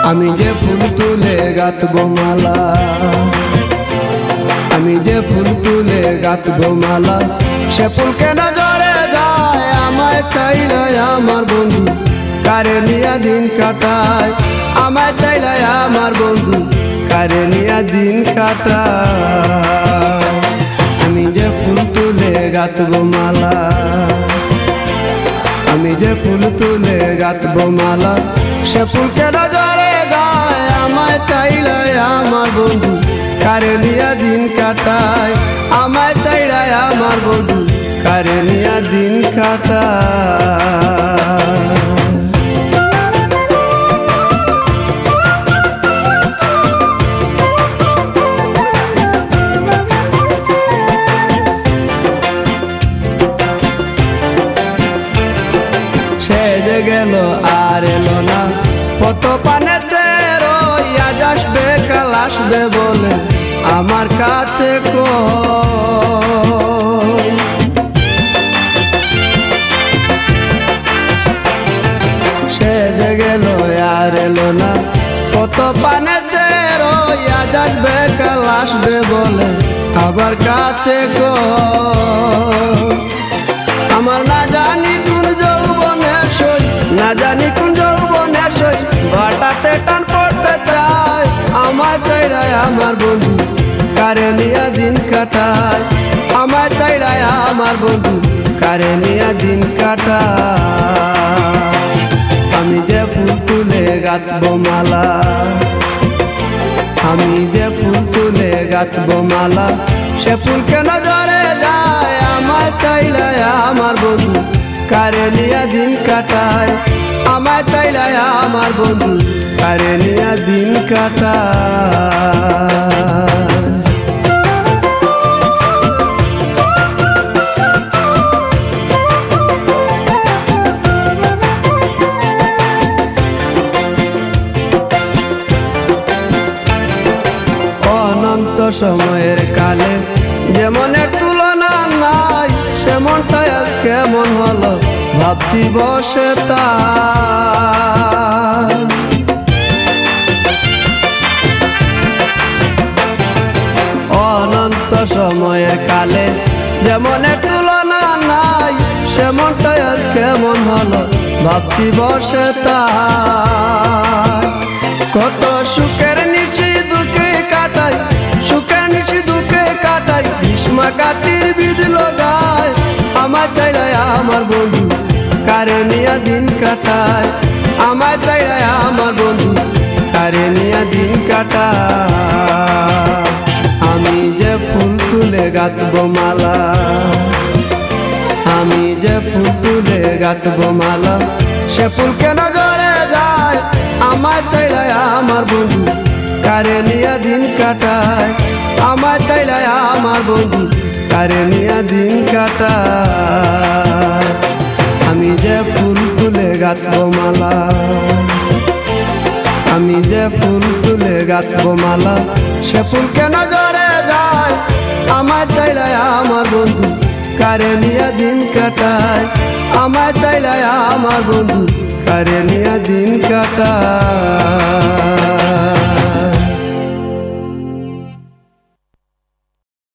আমি যে ফুল তুলে গাঁথবো মালা, আমি যে ফুল তুলে গাঁথবো মালা, সে ফুল কেন ঝরে যায় আমায় চাইলে আমার বন্ধু, কারে নিয়া দিন কাটায় আমায় চাইলে আমার বন্ধু, কারে নিয়া দিন কাটায়। আমি যে ফুল তুলে গাঁথবো মালা, আমি যে ফুল তুলে গাঁথবো মালা, সে ফুল কেন ঝরে যায় আমায় চাইলে আমার বন্ধু, কারে নিয়া দিন কাটায় আমায় চাইলে আমার বন্ধু, কারে নিয়া দিন কাটায়। সে যে গেল আর এলো না, কত পানে রইয়া আসবে কাল আসবে বলে আমার কাছে কই। সে যে গেল আর এলো না, কত পানে রইয়া আসবে কাল আসবে বলে আমার কাছে কই। আমার না জানি কোন যৌবনের সই, না জানি কোন যৌবনের সই, বাটাতে টান পড়তে চায় আমার চাইলে আমার বন্ধু, কারে নিয়া দিন কাটায় আমার চাইলে আমার বন্ধু, কারে নিয়া দিন কাটায়। আমি যে ফুল তুলে গাঁথবো মালা, আমি যে ফুল তুলে গাঁথবো মালা, সে ফুল কেন ঝরে যায় আমায় চাইলে আমার বন্ধু, কারে নিয়া দিন কাটায় আমায় চাইলে আমার বন্ধু, কারে নিয়া দিন কাটায়। অনন্ত সময়ের কালে যেমনের তুলনা নাই, সেমনটাই আজ কেমন হলো ভাবছি বসে তাই। অনন্ত সময়ের কালে যেমনের তুলনা নাই, সেমনটাই আজ কেমন হলো ভাবছি বসে তাই। কত সুখের নিশি দুঃখে কাটাই, সুখের নিশি দুঃখে কাটাই, ভীষ্মঘাতীর বিধি লগায় আমার চাইলে আমার বন্ধু, কারে নিয়া দিন কাটায় আমার চাইলে আমার বন্ধু, কারে নিয়া দিন কাটায়। আমি যে ফুল তুলে গাঁথবো মালা, আমি যে ফুল তুলে গাঁথবো মালা, সে ফুল কেন ঝরে যায় আমার চাইলে আমার বন্ধু, কারে নিয়া দিন কাটায় আমার চাইলে আমার বন্ধু, কারে নিয়া দিন কাটায়। আমি যে ফুল তুলে গাঁথবো মালা, আমি যে ফুল তুলে গাঁথবো মালা, সে ফুল কেন ঝরে যায় আমার চাইলে আমার বন্ধু, কারে নিয়া দিন কাটায় আমার চাইলে আমার বন্ধু, কারে নিয়া দিন কাটায়।